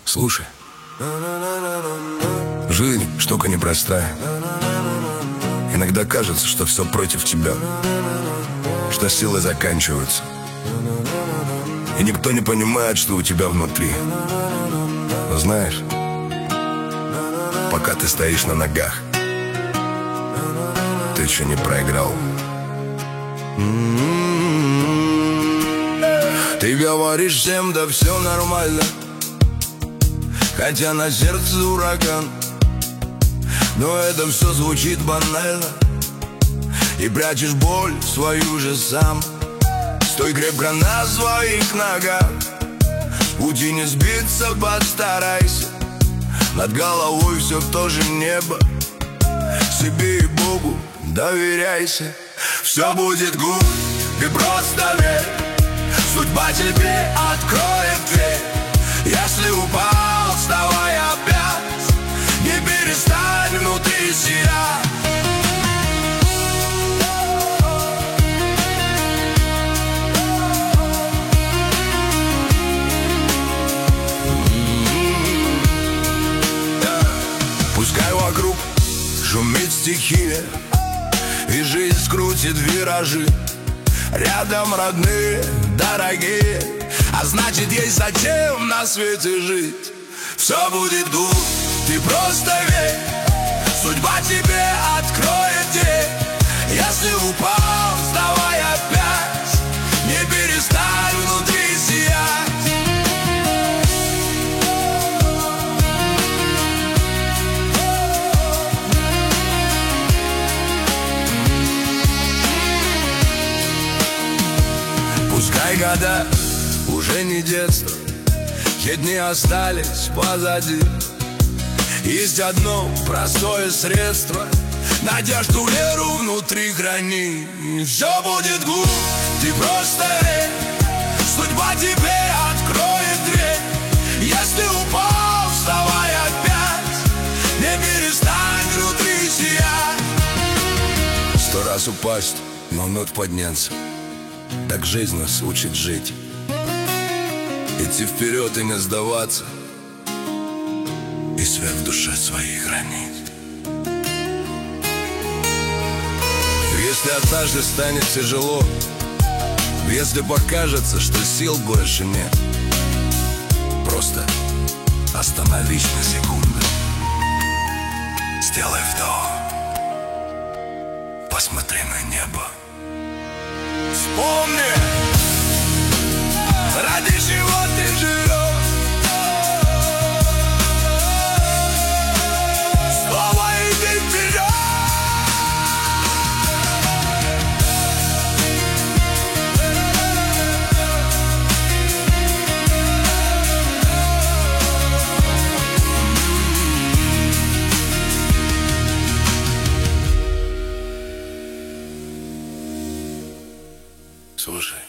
Слушай, жизнь штука непростая. Иногда кажется, что все против тебя, что силы заканчиваются, и никто не понимает, что у тебя внутри. Но знаешь, пока ты стоишь на ногах, ты еще не проиграл. Ты говоришь всем, да все нормально, хотя на сердце ураган. Но это все звучит банально, и прячешь боль свою же сам. Стой крепко на своих ногах, в пути не сбиться, постарайся. Над головой все в то же небо, себе и Богу доверяйся. Все будет гуд, ты просто верь, судьба тебе откроет дверь. Если упал, вставай опять, не перестань внутри себя. Пускай вокруг шумит стихия, и жизнь скрутит виражи. Рядом родные, дорогие, а значит есть зачем на свете жить. Все будет гуд, ты просто верь, судьба тебе откроет дверь. Если упал, вставай опять, не перестань внутри сиять. Пускай года уже не детство, те дни остались позади. Есть одно простое средство, надежду, веру внутри храни. Все будет гуд, ты просто верь, судьба тебе откроет дверь. Если упал, вставай опять, не перестань внутри сиять. 100 раз упасть, но вновь подняться, так жизнь нас учит жить. Идти вперед и не сдаваться, и свет в душе своей хранить. Если однажды станет тяжело, если покажется, что сил больше нет, просто остановись на секунду, сделай вдох, посмотри на небо. Вспомни, ради чего ты живешь. Снова иди вперед. Слушай,